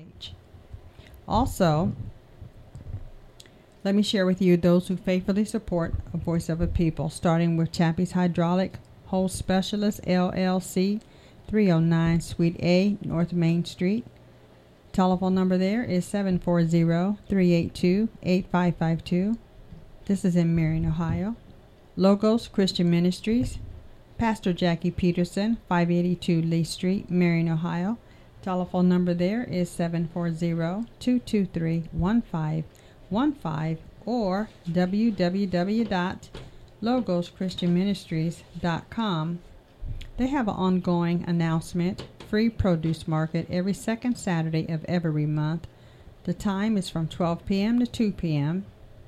page. Also, let me share with you those who faithfully support A Voice of a People, starting with Chappie's Hydraulic Hose Specialist, LLC, 309 Suite A, North Main Street. Telephone number there is 740-382-8552. This is in Marion, Ohio. Logos Christian Ministries, Pastor Jackie Peterson, 582 Lee Street, Marion, Ohio. Telephone number there is 740-223-1515 or www.logoschristianministries.com. They have an ongoing announcement, free produce market every second Saturday of every month. The time is from 12 p.m. to 2 p.m.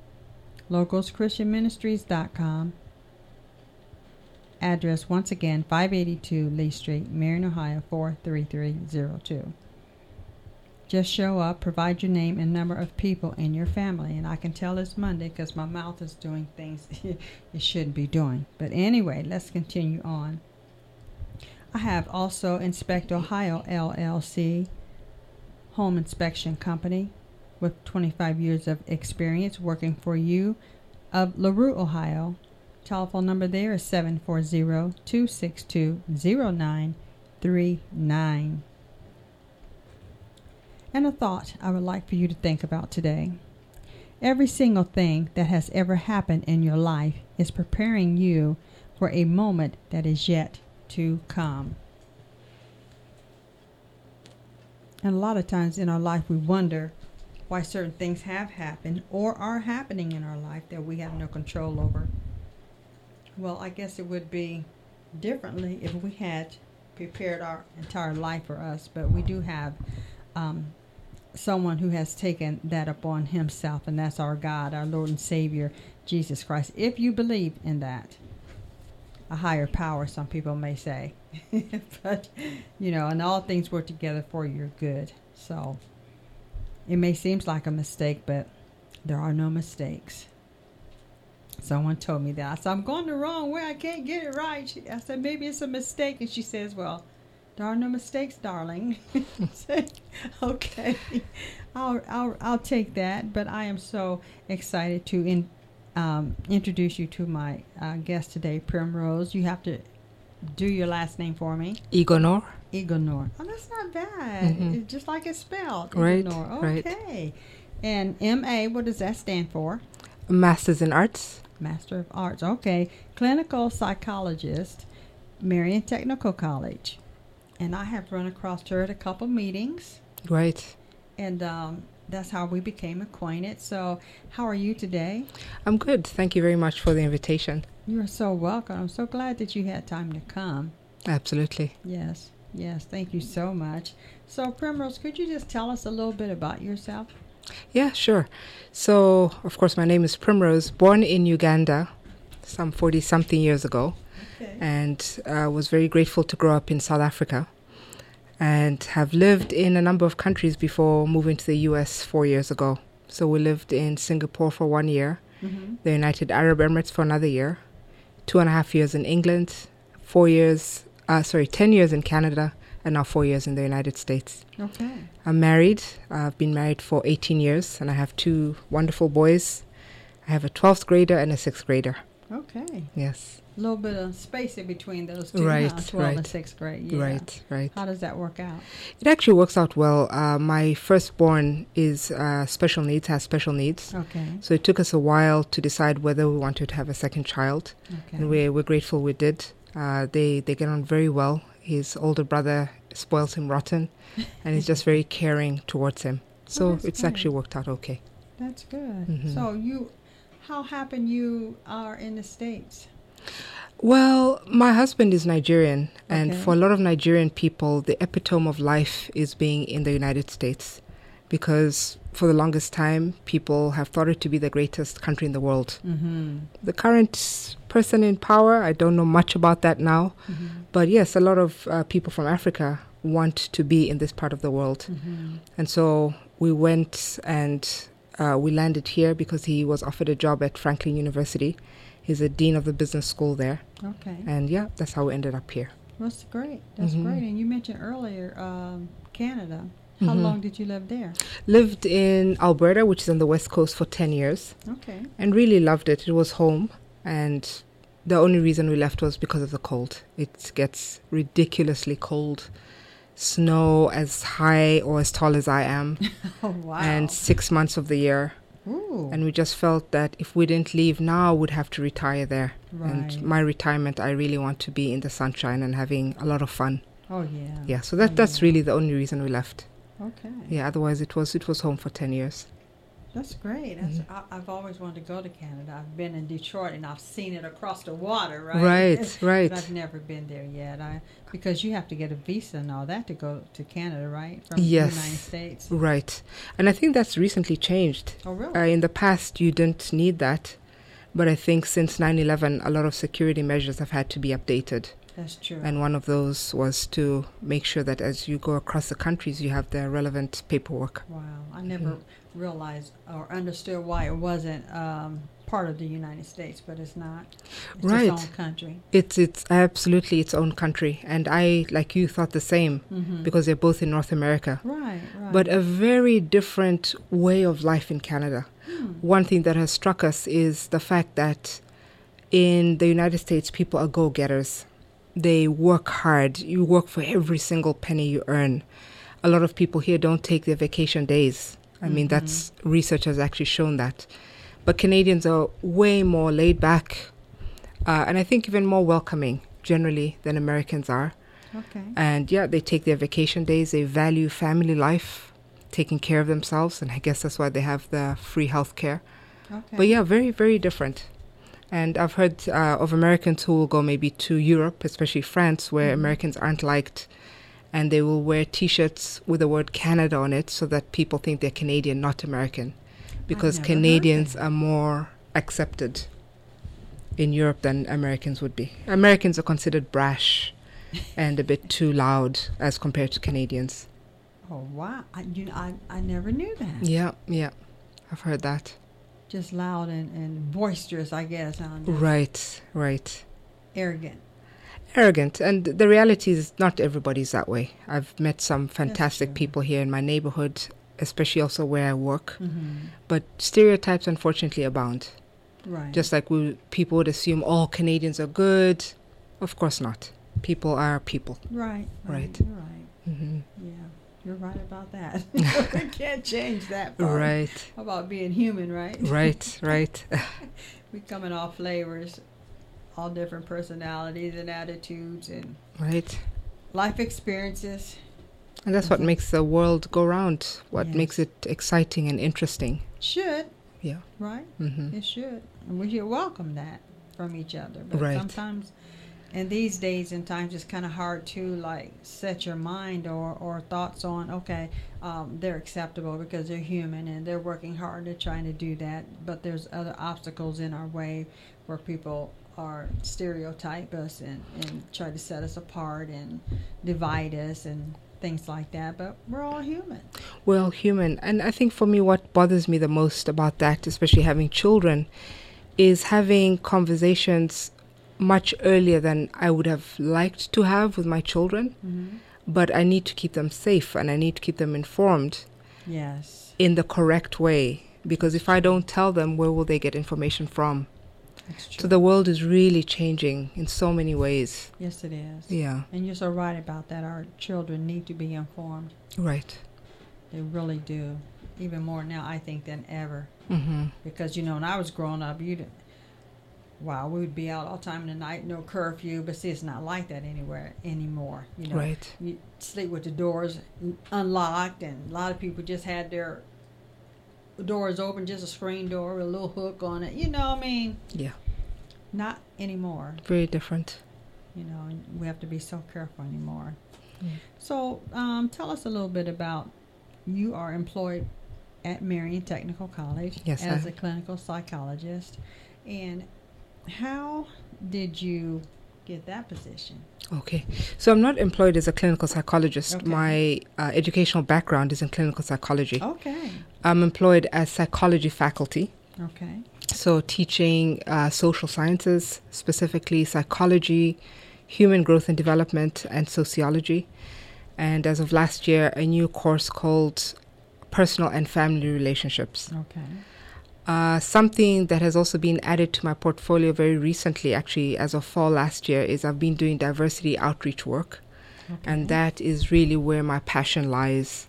logoschristianministries.com. Address once again, 582 Lee Street, Marion, Ohio, 43302. Just show up, provide your name and number of people in your family. And I can tell it's Monday because my mouth is doing things it shouldn't be doing. But anyway, let's continue on. I have also Inspect Ohio, LLC, home inspection company with 25 years of experience working for you of LaRue, Ohio. Telephone number there is 740-262-0939. And a thought I would like for you to think about today. Every single thing that has ever happened in your life is preparing you for a moment that is yet to come. And a lot of times in our life we wonder why certain things have happened or are happening in our life that we have no control over. Well, I guess it would be differently if we had prepared our entire life for us, but we do have someone who has taken that upon himself, and that's our God, our Lord and Savior, Jesus Christ. If you believe in that, a higher power, some people may say. But, and all things work together for your good. So it may seem like a mistake, but there are no mistakes. Someone told me that. I said, I'm going the wrong way. I can't get it right. I said, maybe it's a mistake. And she says, well, there are no mistakes, darling. I said, okay, I'll take that. But I am so excited to introduce you to my guest today, Primrose. You have to do your last name for me. Igonor. Igonor. Oh, that's not bad. Mm-hmm. It's just like it's spelled. Right. Igonor. Okay. Right. And M.A., what does that stand for? Masters in Arts. Master of Arts. Okay. Clinical psychologist, Marion Technical College. And I have run across her at a couple meetings. Right. And that's how we became acquainted. So how are you today? I'm good. Thank you very much for the invitation. You're so welcome. I'm so glad that you had time to come. Absolutely. Yes. Thank you so much. So Primrose, could you just tell us a little bit about yourself? Yeah, sure. So, of course, my name is Primrose, born in Uganda some 40-something years ago. Okay. And was very grateful to grow up in South Africa and have lived in a number of countries before moving to the U.S. 4 years ago. So we lived in Singapore for 1 year, the United Arab Emirates for another year, 2.5 years in England, 10 years in Canada, and now 4 years in the United States. Okay. I'm married. I've been married for 18 years, and I have 2 wonderful boys. I have a 12th grader and a 6th grader. Okay. Yes. A little bit of space in between those two, right, 12 and 6th grade. Yeah. Right. How does that work out? It actually works out well. My firstborn is has special needs. Okay. So it took us a while to decide whether we wanted to have a second child. Okay. And we're grateful we did. They get on very well. His older brother spoils him rotten, and he's just very caring towards him. So it's actually worked out okay. That's good. Mm-hmm. So how happened you are in the States? Well, my husband is Nigerian, and for a lot of Nigerian people, the epitome of life is being in the United States, because for the longest time, people have thought it to be the greatest country in the world. Mm-hmm. The current person in power, I don't know much about that now, but yes, a lot of people from Africa want to be in this part of the world. And so we went and we landed here because he was offered a job at Franklin University. He's a dean of the business school there. Okay. And yeah, that's how we ended up here. That's great. That's great. And you mentioned earlier Canada. How long did you live there? Lived in Alberta, which is on the west coast, for 10 years. Okay. And really loved it. It was home. And the only reason we left was because of the cold. It gets ridiculously cold. Snow as high or as tall as I am. Oh, wow. And 6 months of the year. Ooh. And we just felt that if we didn't leave now, we'd have to retire there. Right. And my retirement, I really want to be in the sunshine and having a lot of fun. Oh, yeah. Yeah, so that's really the only reason we left. Okay. Yeah, otherwise it was home for 10 years. That's great. I've always wanted to go to Canada. I've been in Detroit and I've seen it across the water, right? Right. But I've never been there yet. Because you have to get a visa and all that to go to Canada, right? From Yes. the United States. Right. And I think that's recently changed. Oh, really? In the past, you didn't need that. But I think since 9/11, a lot of security measures have had to be updated. That's true. And one of those was to make sure that as you go across the countries, you have the relevant paperwork. Wow. I never realized or understood why it wasn't part of the United States, but it's not. It's Right. its own country. It's absolutely its own country. And I, like you, thought the same because they're both in North America. Right. But a very different way of life in Canada. One thing that has struck us is the fact that in the United States, people are go-getters. They work hard. You work for every single penny you earn. A lot of people here don't take their vacation days. I mean, that's research has actually shown that. But Canadians are way more laid back and I think even more welcoming generally than Americans are. Okay. And yeah, they take their vacation days. They value family life, taking care of themselves. And I guess that's why they have the free health care. Okay. But yeah, very, very different. And I've heard of Americans who will go maybe to Europe, especially France, where Americans aren't liked. And they will wear T-shirts with the word Canada on it so that people think they're Canadian, not American. Because never heard Canadians that. are more accepted in Europe than Americans would be. Americans are considered brash and a bit too loud as compared to Canadians. Oh, wow. I never knew that. Yeah, I've heard that. Just loud and boisterous, I guess. Right. Arrogant. And the reality is not everybody's that way. I've met some fantastic people here in my neighborhood, especially also where I work. But stereotypes, unfortunately, abound. Right. Just like people would assume all Canadians are good. Of course not. People are people. Right. You're right. Yeah, you're right about that. We can't change that part. Right. About being human, right? Right. We come in all flavors, all different personalities and attitudes and right. life experiences. And that's what makes the world go round, what Yes. makes it exciting and interesting. Should, Yeah. right? Mm-hmm. It should. And we should welcome that from each other. But Right. sometimes, and these days and times, it's kind of hard to like set your mind or thoughts on, okay, they're acceptable because they're human and they're working hard. They're trying to do that. But there's other obstacles in our way where people are stereotype us and try to set us apart and divide us and things like that. But we're all human. We're all human. And I think for me, what bothers me the most about that, especially having children, is having conversations much earlier than I would have liked to have with my children. But I need to keep them safe and I need to keep them informed Yes. in the correct way. Because if I don't tell them, where will they get information from? That's true. So the world is really changing in so many ways. Yes, it is. Yeah, And you're so right about that. Our children need to be informed. right. They really do. Even more now, I think, than ever. Mm-hmm. Because, when I was growing up, we would be out all time in the night, no curfew. But see, it's not like that anywhere anymore. Right. You sleep with the doors unlocked, and a lot of people just had their doors open, just a screen door with a little hook on it. Yeah, Not anymore. very different. And we have to be so careful anymore. Mm. So, tell us a little bit about, you are employed at Marion Technical College Yes, as I a clinical psychologist. And how did you get that position? Okay. So I'm not employed as a clinical psychologist. Okay. My educational background is in clinical psychology. Okay. I'm employed as psychology faculty. Okay. So teaching social sciences, specifically psychology, human growth and development, and sociology. and as of last year, a new course called Personal and Family Relationships. Okay. Something that has also been added to my portfolio very recently, actually, as of fall last year, is I've been doing diversity outreach work. Okay. And that is really where my passion lies.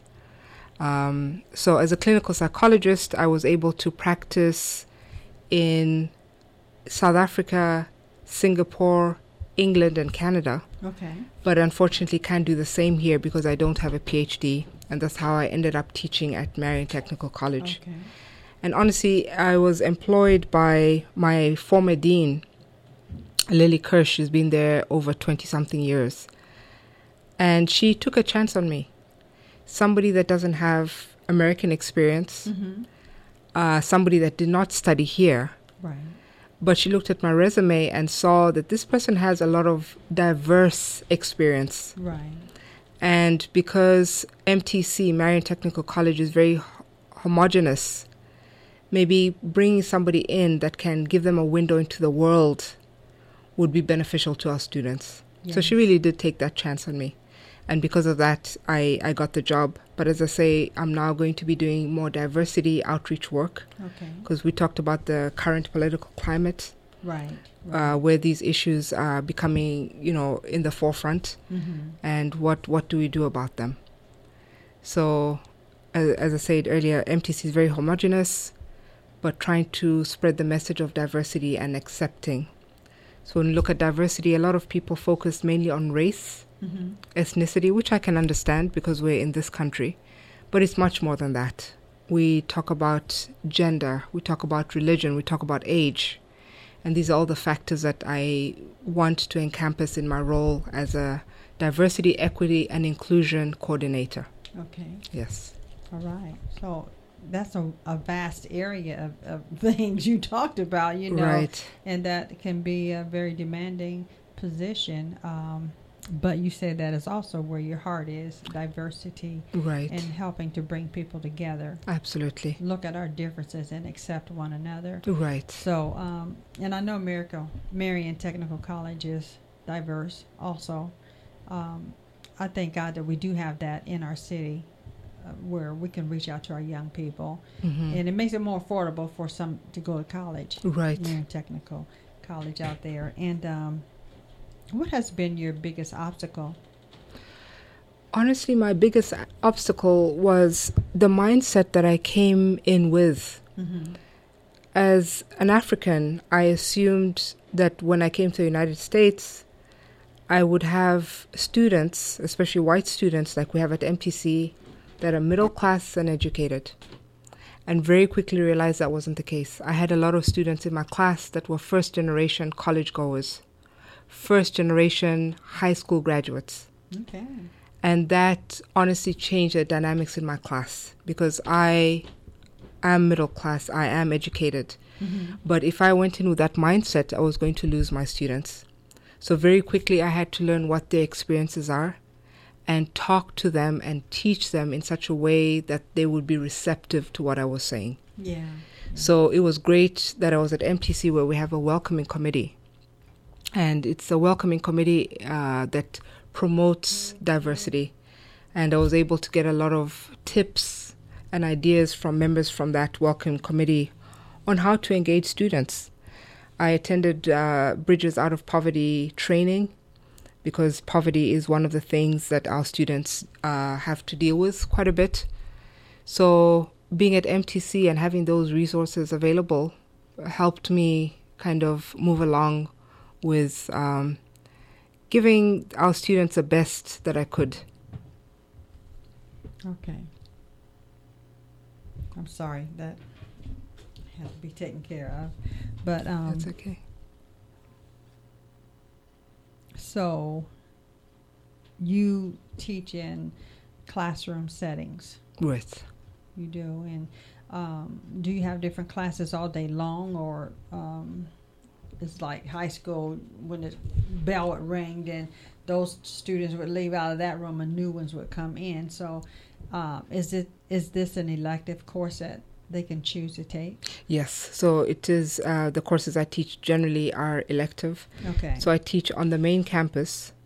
So as a clinical psychologist, I was able to practice in South Africa, Singapore, England, and Canada. Okay. But unfortunately can't do the same here because I don't have a PhD. And that's how I ended up teaching at Marian Technical College. Okay. And honestly, I was employed by my former dean, Lily Kirsch. She's been there over 20-something years. And she took a chance on me. Somebody that doesn't have American experience, somebody that did not study here. Right. But she looked at my resume and saw that this person has a lot of diverse experience. Right. And because MTC, Marian Technical College, is very homogenous, maybe bringing somebody in that can give them a window into the world would be beneficial to our students. Yes. So she really did take that chance on me. And because of that, I got the job. But as I say, I'm now going to be doing more diversity outreach work. Okay. Because we talked about the current political climate. Right. Where these issues are becoming, in the forefront. And what do we do about them? So, as I said earlier, MTC is very homogeneous, but trying to spread the message of diversity and accepting. So when you look at diversity, a lot of people focus mainly on race, ethnicity, which I can understand because we're in this country, but it's much more than that. We talk about gender, we talk about religion, we talk about age, and these are all the factors that I want to encompass in my role as a diversity, equity, and inclusion coordinator. Okay. Yes. All right. So that's a vast area of things you talked about, right. And that can be a very demanding position. But you say that is also where your heart is, diversity. Right. And helping to bring people together. Absolutely. Look at our differences and accept one another. Right. So, and I know Marian Technical College is diverse also. I thank God that we do have that in our city. Where we can reach out to our young people, and it makes it more affordable for some to go to college. Right. Marian Technical College out there. And what has been your biggest obstacle? Honestly, my biggest obstacle was the mindset that I came in with. As an African, I assumed that when I came to the United States, I would have students, especially white students like we have at MTC, that are middle class and educated, and very quickly realized that wasn't the case. I had a lot of students in my class that were first generation college goers, first generation high school graduates. Okay. And that honestly changed the dynamics in my class because I am middle class, I am educated. But if I went in with that mindset, I was going to lose my students. So very quickly I had to learn what their experiences are and talk to them and teach them in such a way that they would be receptive to what I was saying. Yeah. So it was great that I was at MTC where we have a welcoming committee. And it's a welcoming committee that promotes diversity. And I was able to get a lot of tips and ideas from members from that welcoming committee on how to engage students. I attended Bridges Out of Poverty training, because poverty is one of the things that our students have to deal with quite a bit. So being at MTC and having those resources available helped me kind of move along with giving our students the best that I could. Okay. I'm sorry, that has to be taken care of. But that's okay. So you teach in classroom settings. Right. You do. And do you have different classes all day long, or it's like high school when the bell would ring, then those students would leave out of that room and new ones would come in? So is this an elective course that they can choose to take? Yes. So it is, the courses I teach generally are elective. Okay. So I teach on the main campus,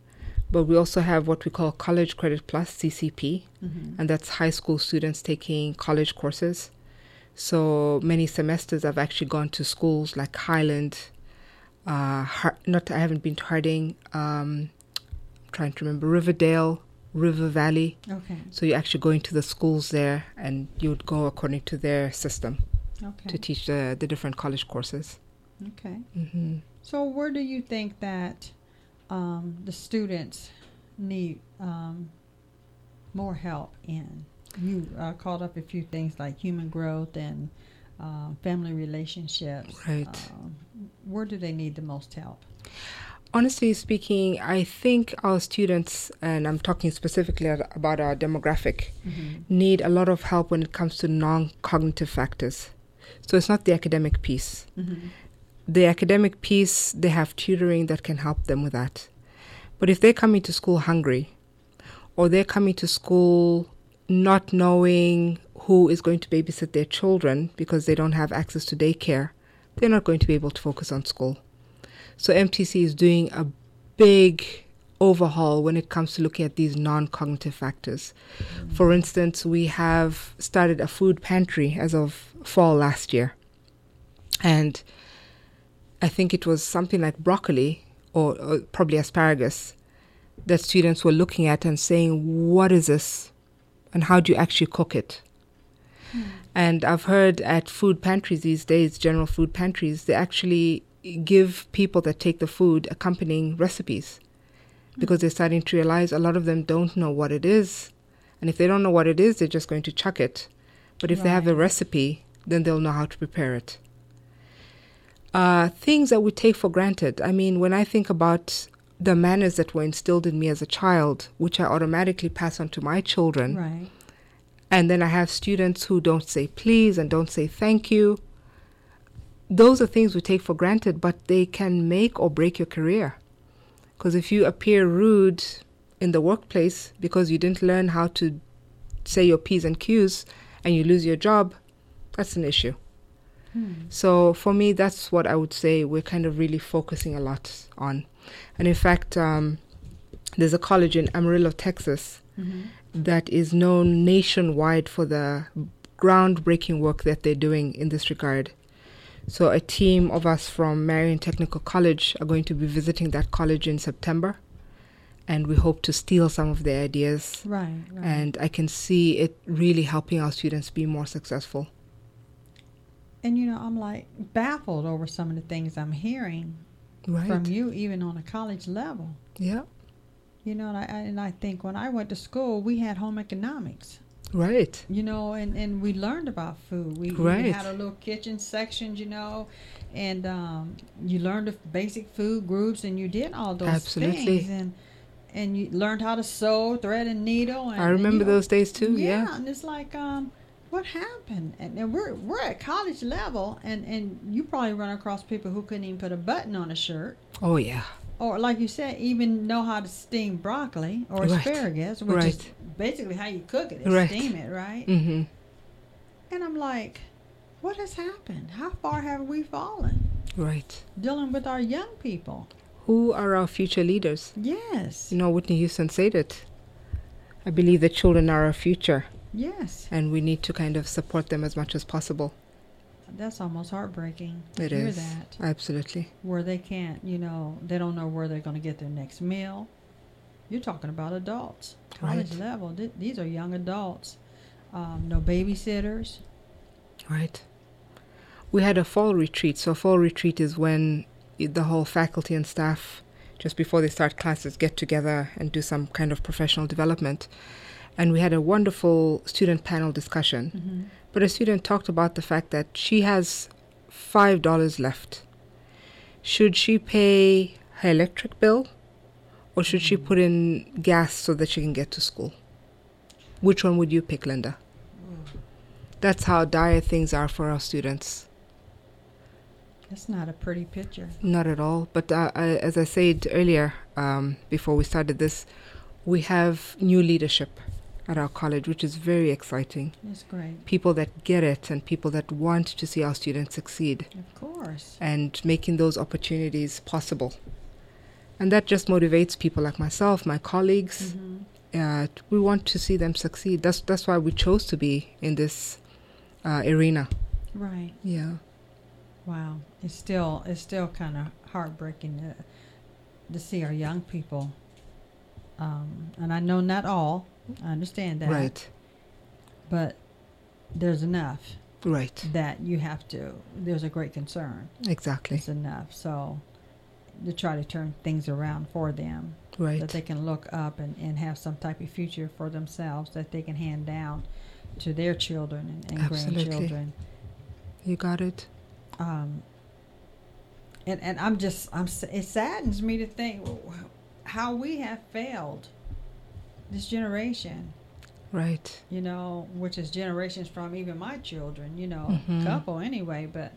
But we also have what we call College Credit Plus, CCP, and that's high school students taking college courses. So many semesters I've actually gone to schools like Highland, I haven't been to Harding, trying to remember, Riverdale, River Valley. Okay. So you actually go into the schools there and you would go according to their system to teach the different college courses. Okay. So where do you think that the students need more help in? You called up a few things like human growth and family relationships. Right. Where do they need the most help? Honestly speaking, I think our students, and I'm talking specifically about our demographic, need a lot of help when it comes to non-cognitive factors. So it's not the academic piece. The academic piece, they have tutoring that can help them with that. But if they're coming to school hungry, or they're coming to school not knowing who is going to babysit their children because they don't have access to daycare, they're not going to be able to focus on school. So MTC is doing a big overhaul when it comes to looking at these non-cognitive factors. For instance, we have started a food pantry as of fall last year. And I think it was something like broccoli or probably asparagus that students were looking at and saying, what is this? And how do you actually cook it? And I've heard at food pantries these days, general food pantries, they actually give people that take the food accompanying recipes because they're starting to realize a lot of them don't know what it is. And if they don't know what it is, they're just going to chuck it. But if they have a recipe, then they'll know how to prepare it. Things that we take for granted. I mean, when I think about the manners that were instilled in me as a child, which I automatically pass on to my children. Right. And then I have students who don't say please and don't say thank you. Those are things we take for granted, but they can make or break your career. Because if you appear rude in the workplace because you didn't learn how to say your P's and Q's and you lose your job, that's an issue. So for me, that's what I would say we're kind of really focusing a lot on. And in fact, there's a college in Amarillo, Texas, that is known nationwide for the groundbreaking work that they're doing in this regard. So a team of us from Marion Technical College are going to be visiting that college in September. And we hope to steal some of their ideas. Right. And I can see it really helping our students be more successful. And, I'm like baffled over some of the things I'm hearing from you, even on a college level. Yeah. And I think when I went to school, we had home economics. Right. And we learned about food. We had a little kitchen section, and you learned the basic food groups, and you did all those things. And you learned how to sew, thread, and needle. And, I remember those days too. Yeah. And it's like, what happened? And we're at college level, and you probably run across people who couldn't even put a button on a shirt. Oh yeah. Or like you said, even know how to steam broccoli or asparagus, which is basically how you cook it. Steam it, right? And I'm like, what has happened? How far have we fallen? Right. Dealing with our young people. Who are our future leaders? Yes. Whitney Houston said it. I believe that children are our future. Yes. And we need to kind of support them as much as possible. That's almost heartbreaking to it hear is. that. Absolutely. Where they can't, they don't know where they're going to get their next meal. You're talking about adults. College level. These are young adults. No babysitters. Right. We had a fall retreat. So a fall retreat is when the whole faculty and staff, just before they start classes, get together and do some kind of professional development. And we had a wonderful student panel discussion. But a student talked about the fact that she has $5 left. Should she pay her electric bill, or should she put in gas so that she can get to school? Which one would you pick, Linda? That's how dire things are for our students. That's not a pretty picture. Not at all. But as I said earlier, before we started this, we have new leadership at our college, which is very exciting. It's great. People that get it and people that want to see our students succeed. Of course. And making those opportunities possible. And that just motivates people like myself, my colleagues. We want to see them succeed. That's why we chose to be in this arena. Right. Yeah. Wow. It's still kind of heartbreaking to see our young people. And I know not all. I understand that. Right. But there's enough. Right. That you have to. There's a great concern. Exactly. It's enough. So to try to turn things around for them. Right. That they can look up and have some type of future for themselves that they can hand down to their children and grandchildren. You got it. And it saddens me to think how we have failed this generation. Right. You know, which is generations from even my children, you know, couple anyway, but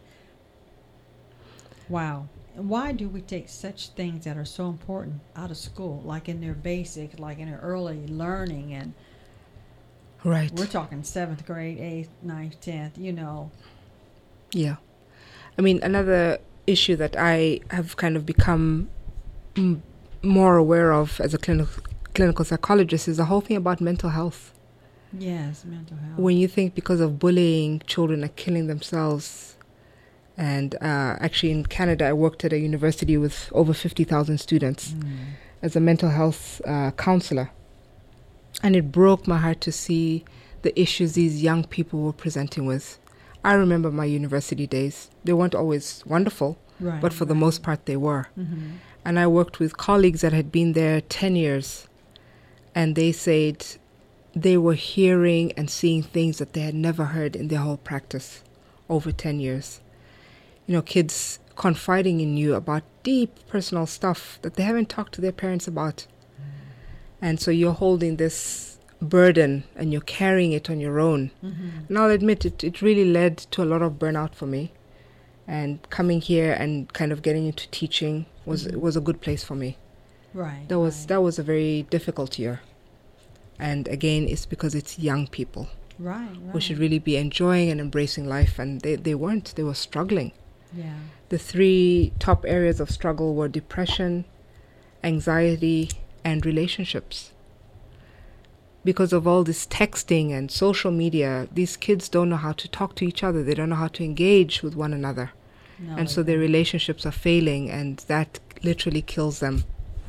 wow. Why do we take such things that are so important out of school, like in their basics, like in their early learning, and right. We're talking 7th grade, 8th, 9th, 10th, you know. Yeah. I mean, another issue that I have kind of become more aware of as a clinical psychologist is the whole thing about mental health. Yes, mental health. When you think because of bullying, children are killing themselves. And actually in Canada, I worked at a university with over 50,000 students as a mental health counselor. And it broke my heart to see the issues these young people were presenting with. I remember my university days. They weren't always wonderful, but for the most part they were. And I worked with colleagues that had been there 10 years. And they said they were hearing and seeing things that they had never heard in their whole practice over 10 years. You know, kids confiding in you about deep personal stuff that they haven't talked to their parents about. And so you're holding this burden and you're carrying it on your own. And I'll admit it really led to a lot of burnout for me. And coming here and kind of getting into teaching was a good place for me. Right. That was a very difficult year. And again, it's because it's young people. Right. Who should really be enjoying and embracing life, and they weren't. They were struggling. Yeah. The 3 top areas of struggle were depression, anxiety, and relationships. Because of all this texting and social media, these kids don't know how to talk to each other. They don't know how to engage with one another. No, and so their relationships are failing, and that literally kills them.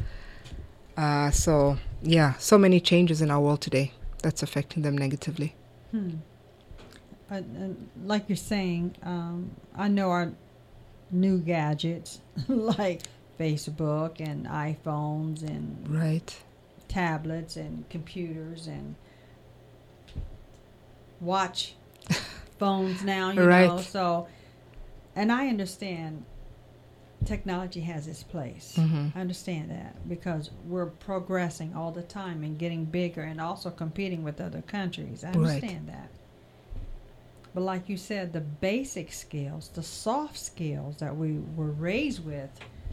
So many changes in our world today that's affecting them negatively. Like you're saying, I know our new gadgets like Facebook and iPhones and tablets and computers and watch phones now, you know. So, and I understand technology has its place. I understand that because we're progressing all the time and getting bigger and also competing with other countries. I understand that. But like you said, the basic skills, the soft skills that we were raised with,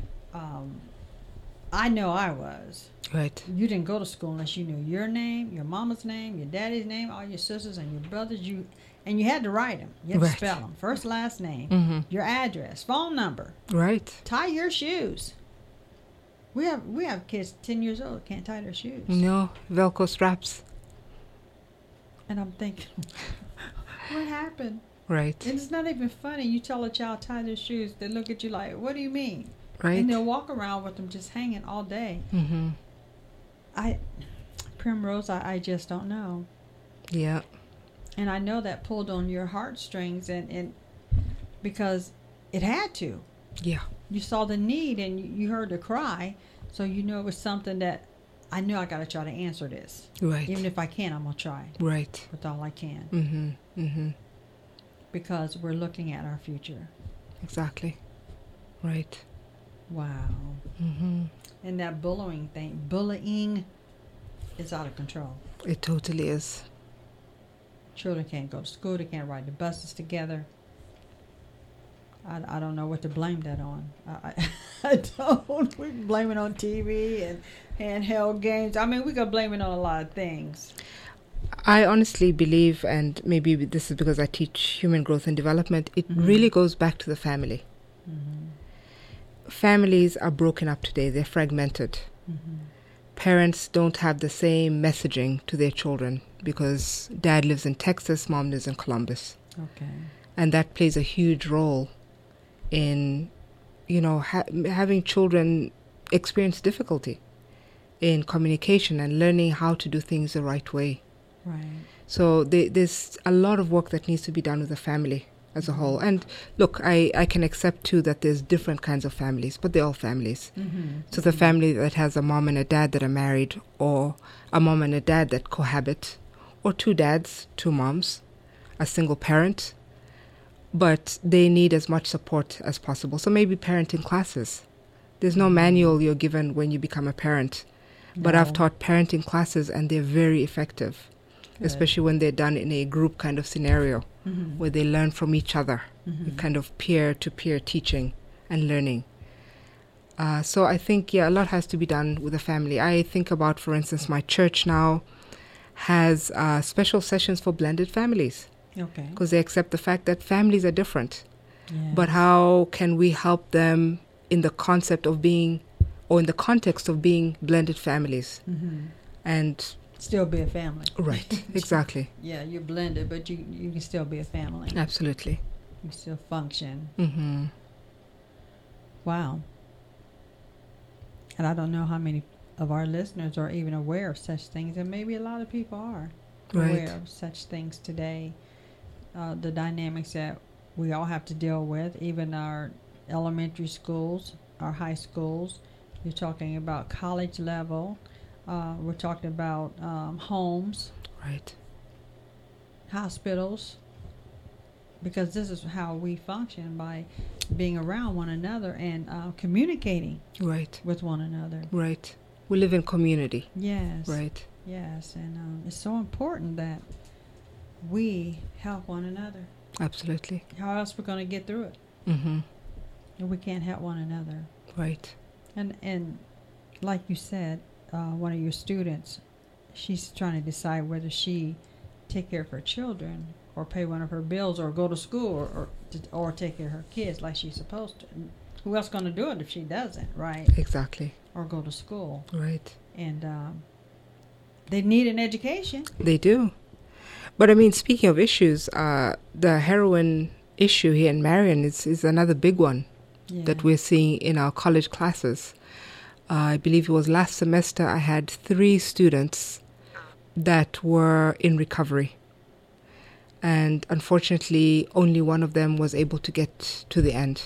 I know I was. Right. You didn't go to school unless you knew your name, your mama's name, your daddy's name, all your sisters and your brothers. And you had to write them. You had to spell them. First, last name, your address, phone number. Right. Tie your shoes. We have kids 10 years old can't tie their shoes. No, Velcro straps. And I'm thinking, what happened? Right. And it's not even funny. You tell a child tie their shoes, they look at you like, what do you mean? Right. And they'll walk around with them just hanging all day. Primrose, I just don't know. Yeah. And I know that pulled on your heartstrings and because it had to. Yeah. You saw the need and you heard the cry, so you know it was something that I knew I got to try to answer this. Right. Even if I can't, I'm going to try. Right. With all I can. Because we're looking at our future. Exactly. Right. Wow. And that bullying is out of control. It totally is. Children can't go to school. They can't ride the buses together. I don't know what to blame that on. I don't. We can blame it on TV and handheld games. I mean, we could blame it on a lot of things. I honestly believe, and maybe this is because I teach human growth and development, it really goes back to the family. families are broken up today. They're fragmented. Parents don't have the same messaging to their children because dad lives in Texas, mom lives in Columbus. Okay. And that plays a huge role in, having children experience difficulty in communication and learning how to do things the right way. Right. So there's a lot of work that needs to be done with the family as a whole. And look, I can accept too that there's different kinds of families, but they're all families. So the family that has a mom and a dad that are married, or a mom and a dad that cohabit, or two dads, two moms, a single parent, but they need as much support as possible. So maybe parenting classes. There's no manual you're given when you become a parent, but I've taught parenting classes and they're very effective. Good. Especially when they're done in a group kind of scenario where they learn from each other, kind of peer-to-peer teaching and learning. So I think, a lot has to be done with the family. I think about, for instance, my church now has special sessions for blended families. Okay. Because they accept the fact that families are different. Yes. But how can we help them in the concept of being, or in the context of being blended families? And still be a family. Right, exactly. Yeah, you're blended, but you can still be a family. Absolutely. You still function. Wow. And I don't know how many of our listeners are even aware of such things, and maybe a lot of people are aware of such things today. The dynamics that we all have to deal with, even our elementary schools, our high schools. You're talking about college level. We're talking about homes, right? Hospitals, because this is how we function, by being around one another and communicating with one another. Right. We live in community. Yes. Right. Yes, and it's so important that we help one another. Absolutely. How else we're going to get through it? If we can't help one another. Right. And like you said, one of your students, she's trying to decide whether she take care of her children or pay one of her bills or go to school or take care of her kids like she's supposed to. Who else going to do it if she doesn't, right? Exactly. Or go to school. Right. And they need an education. They do. But I mean, speaking of issues, the heroin issue here in Marion is another big one that we're seeing in our college classes. I believe it was last semester I had 3 students that were in recovery. And unfortunately, only one of them was able to get to the end.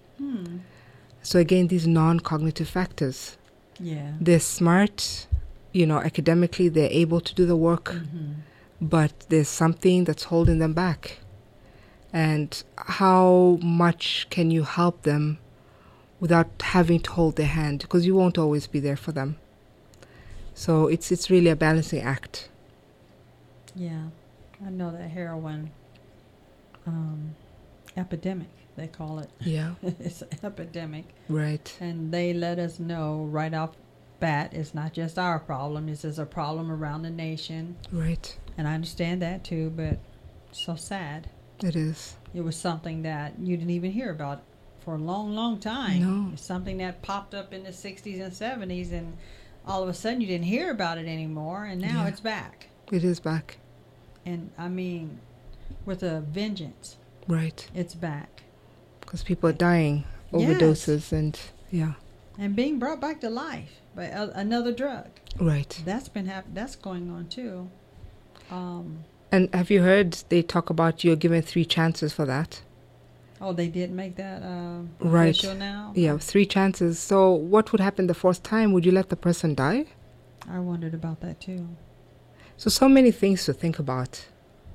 So again, these non-cognitive factors. Yeah. They're smart, academically, they're able to do the work, but there's something that's holding them back. And how much can you help them without having to hold their hand? Because you won't always be there for them. So it's really a balancing act. Yeah. I know that heroin epidemic, they call it. Yeah. It's an epidemic. Right. And they let us know right off bat, it's not just our problem. This is a problem around the nation. Right. And I understand that too, but it's so sad. It is. It was something that you didn't even hear about for a long, long time. No. It's something that popped up in the 60s and 70s, and all of a sudden you didn't hear about it anymore, and now it's back. It is back. And I mean, with a vengeance. Right. It's back. Because people are dying, overdoses, and and being brought back to life by another drug. Right. That's been that's going on too. And have you heard they talk about you're given 3 chances for that? Oh, they did make that right. official now? Yeah, 3 chances. So what would happen the 4th time? Would you let the person die? I wondered about that too. So many things to think about.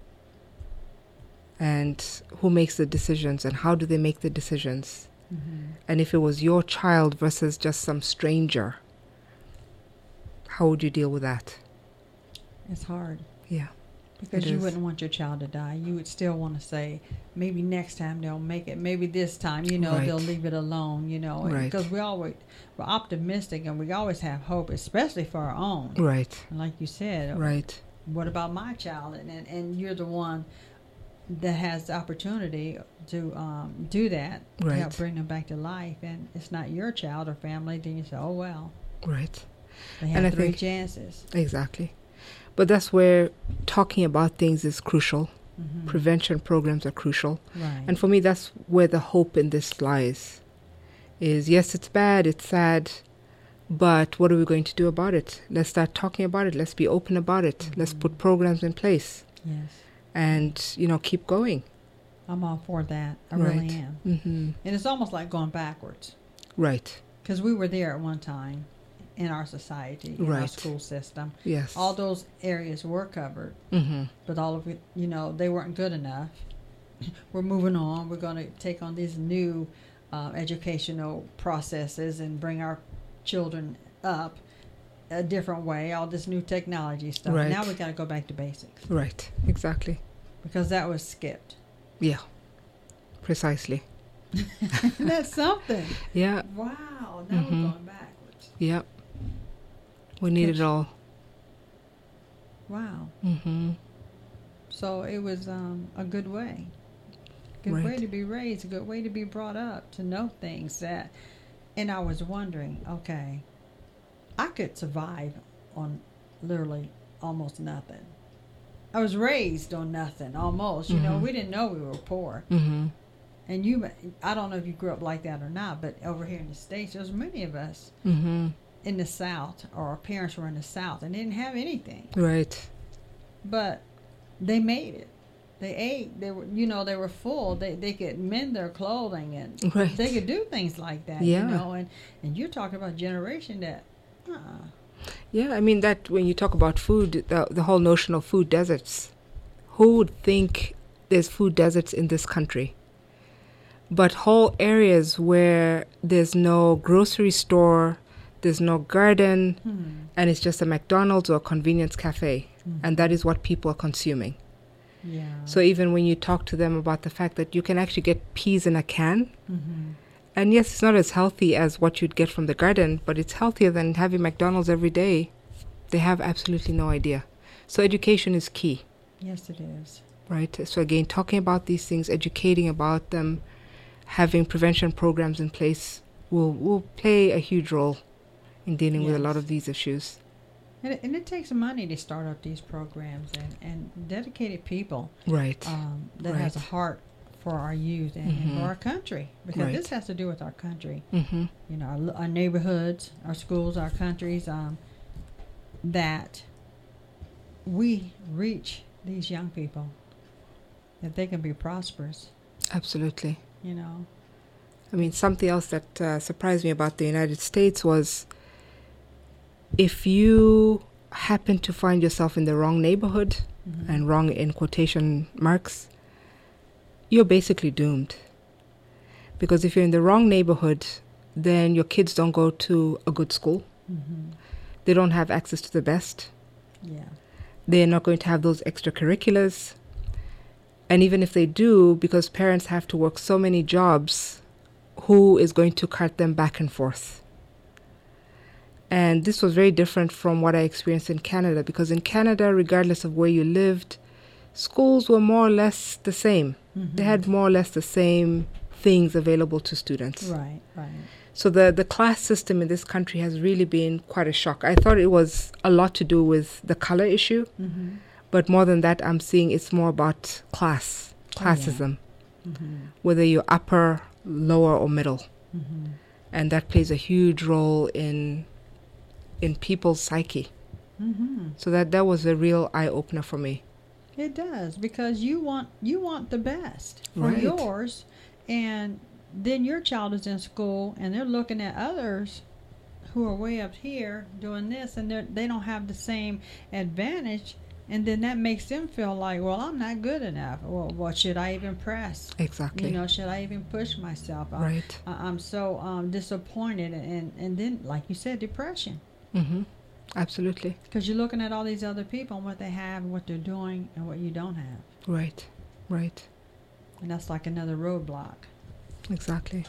And who makes the decisions and how do they make the decisions? And if it was your child versus just some stranger, how would you deal with that? It's hard. Yeah. Because you wouldn't want your child to die. You would still want to say, maybe next time they'll make it. Maybe this time, they'll leave it alone, Right. Because we're optimistic and we always have hope, especially for our own. Right. And like you said, right. What about my child? And you're the one that has the opportunity to do that, Right. to help bring them back to life, and it's not your child or family, then you say, oh well, Right. they And I have three think- chances. Exactly. But that's where talking about things is crucial. Mm-hmm. Prevention programs are crucial. Right. And for me, that's where the hope in this lies. Is yes, it's bad, it's sad, but what are we going to do about it? Let's start talking about it. Let's be open about it. Mm-hmm. Let's put programs in place Yes. and, keep going. I'm all for that. I Right. really am. Mm-hmm. And it's almost like going backwards. Right. Because we were there at one time in our society, in our Right. school system. Yes. All those areas were covered, Mm-hmm. but all of it, they weren't good enough. We're moving on. We're going to take on these new educational processes and bring our children up a different way, all this new technology stuff. Right. Now we got to go back to basics Right. Exactly. because that was skipped. Yeah. Precisely. That's something. Yeah. Wow. Now Mhm. we're going backwards. Yeah. We need it all. Wow. Mm-hmm. So it was a good way. Good Right. way to be raised, a good way to be brought up, to know things that. And I was wondering, okay, I could survive on literally almost nothing. I was raised on nothing, almost. Mhm. We didn't know we were poor. Mm-hmm. And I don't know if you grew up like that or not, but over here in the States, there's many of us Mm-hmm. in the South, or our parents were in the South, and they didn't have anything. Right. But they made it. They ate. They were, they were full. They could mend their clothing, and Right. they could do things like that. Yeah. And you're talking about a generation that, Yeah, I mean that when you talk about food, the whole notion of food deserts. Who would think there's food deserts in this country? But whole areas where there's no grocery store, there's no garden, and it's just a McDonald's or a convenience cafe, and that is what people are consuming. yeah. So even when you talk to them about the fact that you can actually get peas in a can, Mhm. and yes, it's not as healthy as what you'd get from the garden, but it's healthier than having McDonald's every day. They have absolutely no idea. So education is key, Yes, it is. right? So again, talking about these things, educating about them, having prevention programs in place will play a huge role in dealing with a lot Yes. of these issues. And it takes money to start up these programs and dedicated people Right. that has a Right. heart for our youth and Mhm. for our country, because Right. this has to do with our country. Mm-hmm. Our neighborhoods, our schools, our countries, that we reach these young people, that they can be prosperous, Absolutely. I mean, something else that surprised me about the United States was if you happen to find yourself in the wrong neighborhood, Mhm. and wrong in quotation marks, you're basically doomed. Because if you're in the wrong neighborhood, then your kids don't go to a good school. Mhm. They don't have access to the best. Yeah. They're not going to have those extracurriculars. And even if they do, because parents have to work so many jobs, who is going to cart them back and forth? And this was very different from what I experienced in Canada, because in Canada, regardless of where you lived, schools were more or less the same. Mhm. They had more or less the same things available to students. Right. So the class system in this country has really been quite a shock. I thought it was a lot to do with the color issue, Mm-hmm. but more than that, I'm seeing it's more about Oh, classism, Mm-hmm. whether you're upper, lower, or middle. Mm-hmm. And that plays a huge role in people's psyche. Mm-hmm. So that was a real eye-opener for me. It does, because you want the best for Right. yours, and then your child is in school and they're looking at others who are way up here doing this, and they don't have the same advantage, and then that makes them feel like, well, I'm not good enough. Well, what should I even press? Exactly. Should I even push myself? Right. I'm so disappointed, and then, like you said, depression. Mm-hmm. Absolutely. Because you're looking at all these other people and what they have and what they're doing and what you don't have. Right. Right. And that's like another roadblock. Exactly.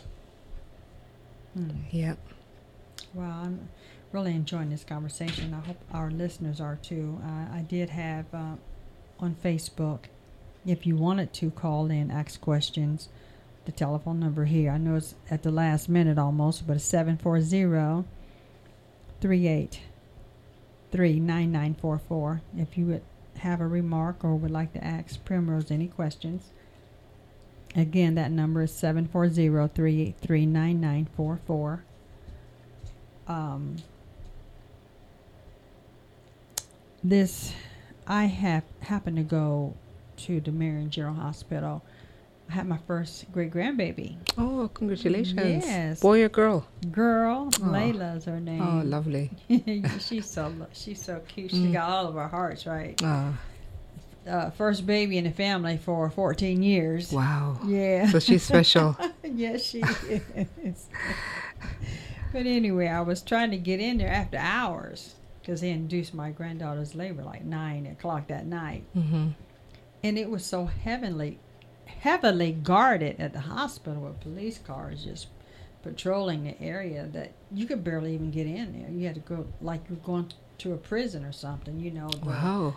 Hmm. Yeah. Well, I'm really enjoying this conversation. I hope our listeners are too. I did have on Facebook if you wanted to call in, ask questions, the telephone number here, I know it's at the last minute almost, but it's 740-383-9944. If you would have a remark or would like to ask Primrose any questions, again, that number is 740-383-9944. I happened to go to the Marion General Hospital. I had my first great grandbaby. Oh, congratulations! Yes, boy or girl? Girl. Oh. Layla's her name. Oh, lovely. She's so cute. She got all of our hearts, right? First baby in the family for 14 years. Wow. Yeah. So she's special. Yes, she is. But anyway, I was trying to get in there after hours because they induced my granddaughter's labor like 9 o'clock that night. Mm-hmm. And it was so heavily guarded at the hospital with police cars just patrolling the area that you could barely even get in there. You had to go like you're going to a prison or something, you know. Wow.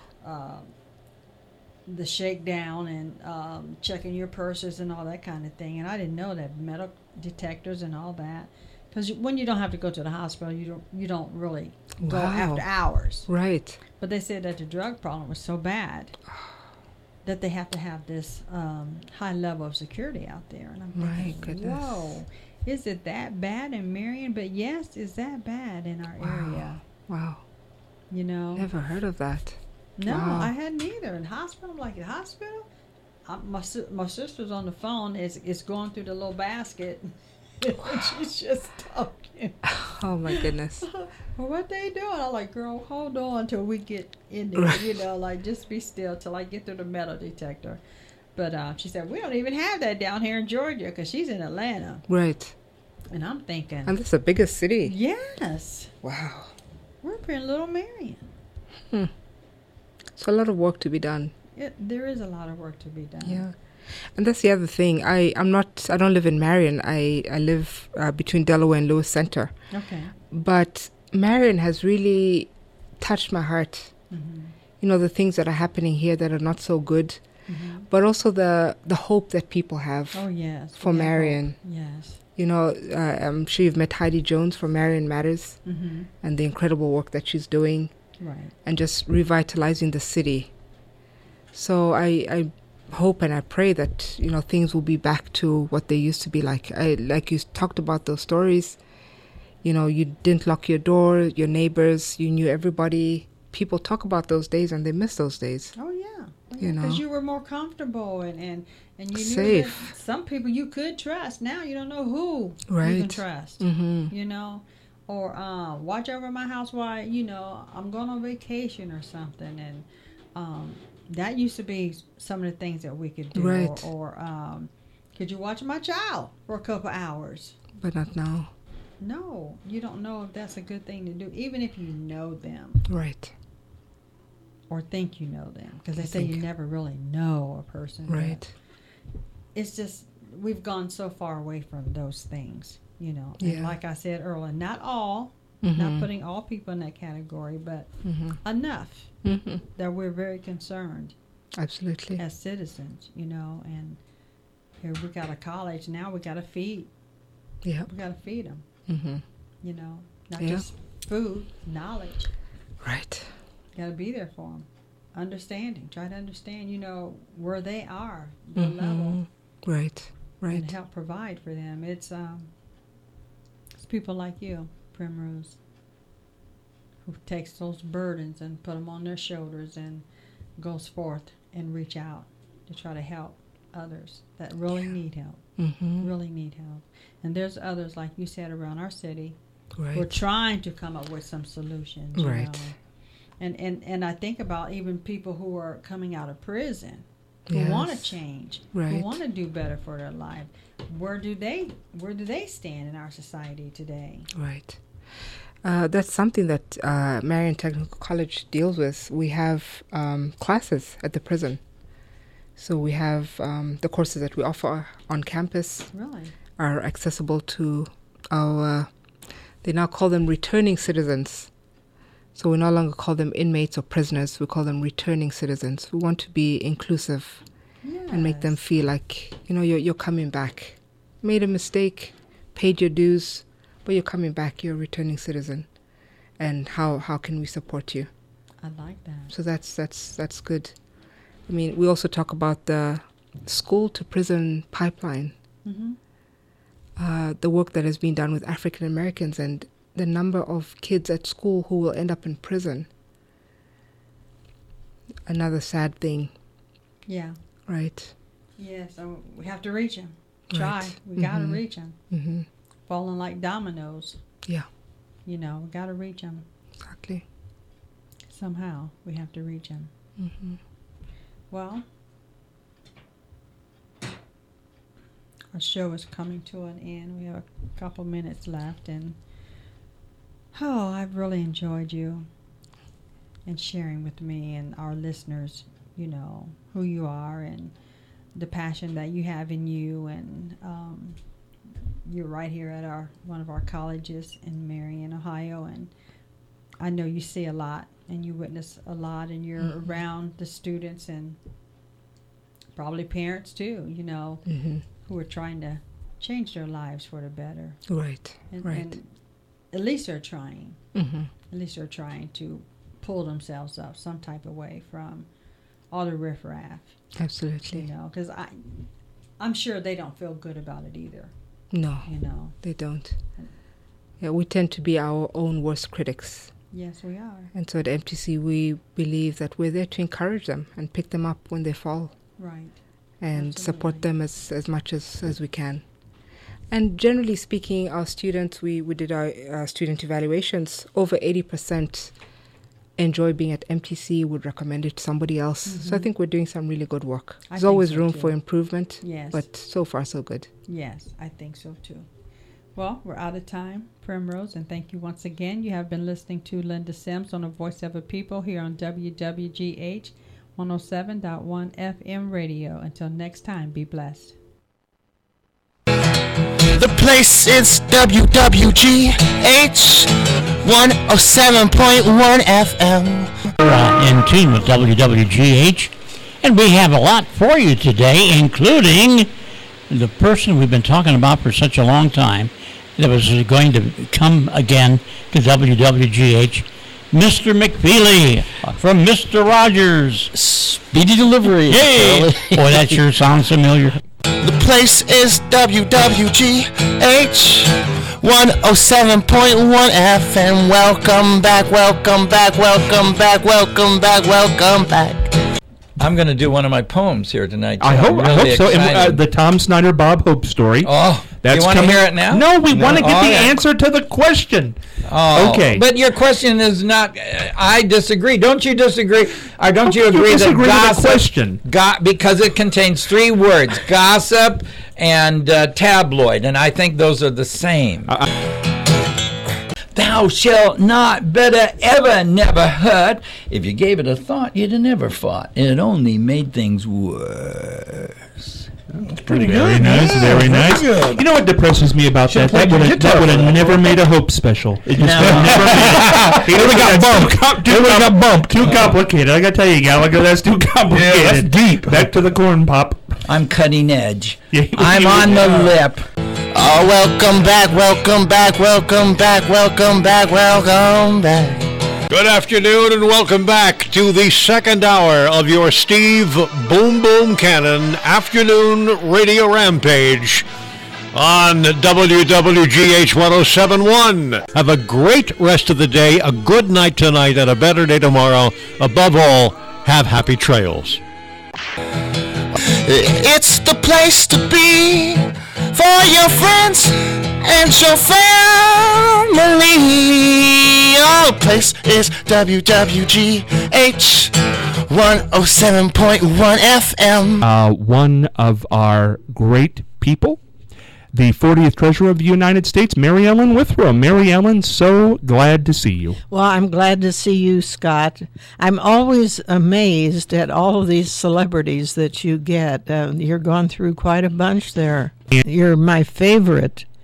The shakedown and checking your purses and all that kind of thing. And I didn't know that, metal detectors and all that. Because when you don't have to go to the hospital, you don't really go after hours. Right. But they said that the drug problem was so bad that they have to have this high level of security out there. And I'm thinking, whoa, is it that bad in Marion? But yes, it's that bad in our area. Wow. You know? Never heard of that. No, wow. I hadn't either. In hospital, like in hospital, my sister's on the phone. It's going through the little basket. She's just talking. Oh my goodness. Well, what they doing? I'm like, girl, hold on till we get in there. You know, like just be still till I get through the metal detector. But she said we don't even have that down here in Georgia because she's in Atlanta. Right. And I'm thinking. And that's the biggest city. Yes. Wow. We're up here in Little Marion. So a lot of work to be done. There is a lot of work to be done. Yeah. And that's the other thing. I don't live in Marion. I live between Delaware and Lewis Center. Okay. But Marion has really touched my heart. Mm-hmm. You know, the things that are happening here that are not so good. Mm-hmm. But also the hope that people have. Oh, yes. For Marion. Hope. Yes. You know, I'm sure you've met Heidi Jones from Marion Matters. Mm-hmm. And the incredible work that she's doing. Right. And just revitalizing the city. So I hope and I pray that, you know, things will be back to what they used to be like. Like you talked about those stories. You know, you didn't lock your door, your neighbors, you knew everybody. People talk about those days and they miss those days. Oh, yeah. You know, because you were more comfortable and you knew safe. That some people you could trust. Now you don't know who you can trust. Mm-hmm. You know, or watch over my house while, you know, I'm going on vacation or something. And that used to be some of the things that we could do. Right. Or could you watch my child for a couple hours? But not now. No, you don't know if that's a good thing to do, even if you know them. Right. Or think you know them. Because they say you never really know a person. Right. It's just, we've gone so far away from those things, you know. Yeah. And like I said earlier, not all, not putting all people in that category, but enough that we're very concerned. Absolutely. As citizens, you know. And here we got a college, now we got to feed. Yeah. We got to feed them. Mm-hmm. You know, not just food, knowledge. Right. Got to be there for them. Understanding. Try to understand, you know, where they are, their level. Right. Right. And help provide for them. It's people like you, Primrose, who takes those burdens and put them on their shoulders and goes forth and reach out to try to help others that really need help. Really need help. And there's others, like you said, around our city. Right. We're trying to come up with some solutions. You right. know? And I think about even people who are coming out of prison, who want to change, who want to do better for their life. Where do they stand in our society today? Right. That's something that Marion Technical College deals with. We have classes at the prison. So we have the courses that we offer on campus are accessible to our, they now call them returning citizens. So we no longer call them inmates or prisoners. We call them returning citizens. We want to be inclusive and make them feel like, you're coming back. Made a mistake, paid your dues, but you're coming back, you're a returning citizen. And how can we support you? I like that. So that's good. I mean, we also talk about the school to prison pipeline. The work that has been done with African Americans and the number of kids at school who will end up in prison. Another sad thing. Yeah. Right. Yeah, so we have to reach them. Try. Right. We got to reach them. Mm-hmm. Falling like dominoes. Yeah. We got to reach them. Exactly. Somehow we have to reach them. Mm-hmm. Well, our show is coming to an end. We have a couple minutes left, and I've really enjoyed you and sharing with me and our listeners, who you are and the passion that you have in you, and you're right here at one of our colleges in Marion, Ohio, and I know you see a lot and you witness a lot, and you're around the students and probably parents too, who are trying to change their lives for the better. Right. And at least they're trying. Mm-hmm. At least they're trying to pull themselves up some type of way from all the riffraff. Absolutely. Because I'm sure they don't feel good about it either. No, they don't. Yeah, we tend to be our own worst critics. Yes, we are. And so at MTC, we believe that we're there to encourage them and pick them up when they fall. Right. And Absolutely. support them as much as we can. And generally speaking, our students, we did our student evaluations, over 80% enjoy being at MTC, would recommend it to somebody else. Mm-hmm. So I think we're doing some really good work. I There's think always so room too. for improvement, Yes. but so far so good. Yes, I think so too. Well, we're out of time, Primrose, and thank you once again. You have been listening to Linda Sims on the Voice of a People here on WWGH 107.1 FM radio. Until next time, be blessed. The place is WWGH 107.1 FM. We're in tune with WWGH, and we have a lot for you today, including the person we've been talking about for such a long time that was going to come again to WWGH, Mr. McFeely from Mr. Rogers. Speedy delivery. Yay! Boy, that sure sounds familiar. The place is WWGH 107.1 FM. Welcome back, welcome back, welcome back, welcome back, welcome back. I'm going to do one of my poems here tonight. I hope so. And, the Tom Snyder Bob Hope story. Oh, that's you want to hear it now? No, we want to get the answer to the question. Oh, okay. But your question is not. I disagree. Don't you disagree? Or don't you agree that with gossip? The question? Because it contains three words: gossip and tabloid, and I think those are the same. Thou shalt not better ever never hurt. If you gave it a thought, you'd have never fought. And it only made things worse. That's pretty good. Very nice. You know what depresses me about that? That would have never made a Hope special. It just never made it. It would have got bumped. Too complicated. I got to tell you, Gallagher, that's too complicated. Yeah, that's deep. Back to the corn pop. I'm cutting edge. I'm on the lip. Oh, welcome back, welcome back, welcome back, welcome back, welcome back. Good afternoon and welcome back to the second hour of your Steve Boom Boom Cannon Afternoon Radio Rampage on WWGH 107.1. Have a great rest of the day, a good night tonight, and a better day tomorrow. Above all, have happy trails. It's the place to be for your friends and your family. Our place is WWGH 107.1 FM. One of our great people, the 40th Treasurer of the United States, Mary Ellen Withrow. Mary Ellen, so glad to see you. Well, I'm glad to see you, Scott. I'm always amazed at all of these celebrities that you get. You're gone through quite a bunch there. You're my favorite